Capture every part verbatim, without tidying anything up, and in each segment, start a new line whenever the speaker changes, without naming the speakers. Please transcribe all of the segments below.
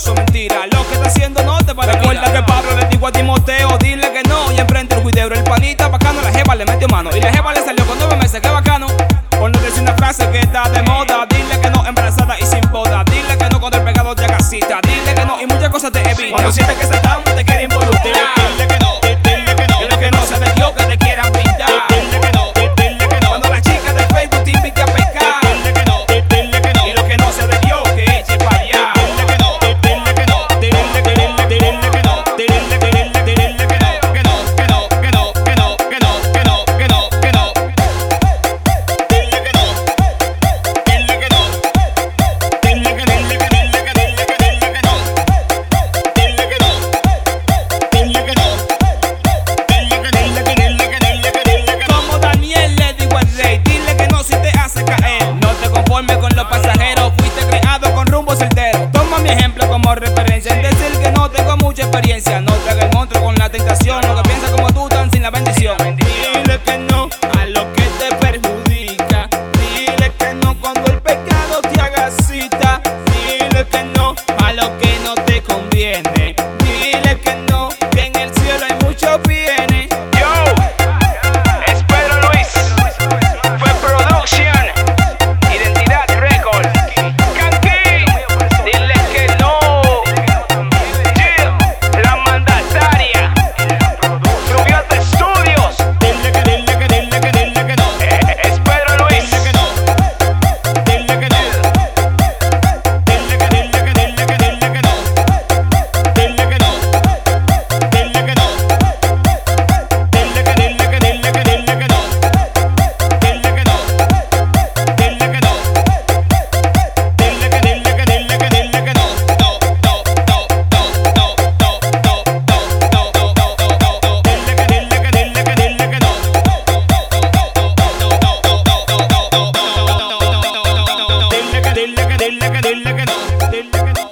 eso es mentira. Lo que está haciendo no te parece. Recuerda que Pablo le dijo a Timoteo, dile que no. Y enfrente el juidero, el panita bacano, la jeva le metió mano. Y la jeva le salió con nueve meses, que bacano. Por no decir una frase que está de moda, dile que no, embarazada y sin boda. Dile que no cuando el pecado te haga cita. Dile que no y muchas cosas te evitan. Cuando sientes que Satán te quiere involucrar, dile que no, dile que no. Dile que no se te dio que te quieran pintar. Dile que no, dile que no. Cuando la chica de Facebook te invite a pescar, dile que no, dile que no. Y lo que no se te dio que eche para allá. Dile que no, dile que no. Dile que no, dile que no. Dile que no, dile que no. Que no, que no, que no, que no, que no, que no, que no, que no. Dile que no. Dile que no. Dile que, dile que, dile que, dile que, dile que no. Dile que no. Dile que no. Dile que, dile que, dile que, dile que, dile que no. Como Daniel le digo al rey, dile que no si te hace caer. No te conformes con los pasajeros, fuiste creado con rumbo certero. Toma mi ejemplo como referencia en decir que no tengo mucha experiencia. No te hagas el monstruo con la tentación, lo que piensa como tú tan sin la bendición. Dile que no a lo que te perjudica. Dile que no cuando el pecado te haga cita. Dile que no a lo que no te conviene. Dile que no, que en el cielo hay muchos bienes.
Yo, es Pedro Luis, fue Production, Identidad Record, Canqui, dile que no, Jill, la mandataria, Rubiote Studios,
Dile que, dile que, dile que, dile que no.
eh, es Pedro Luis,
Dile que no. Dile que no. Dile que, dile que, dile que, dile que no. Dile que no. Dile que no. Dile que, dile que, dile que, dile que no. Dile que no. Dile que no. Dile que, dile que, dile que, dile que no. No, no, no, no, no, no, no, no, no, no, no, no. Dile que, dile que, dile que, dile que no. Dile que, dile que, dile que, dile que no. Dile que no.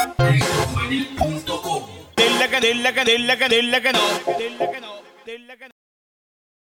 Juvenil punto com
Dile que, dile que, dile que, dile que no. Dile que no. Dile que no.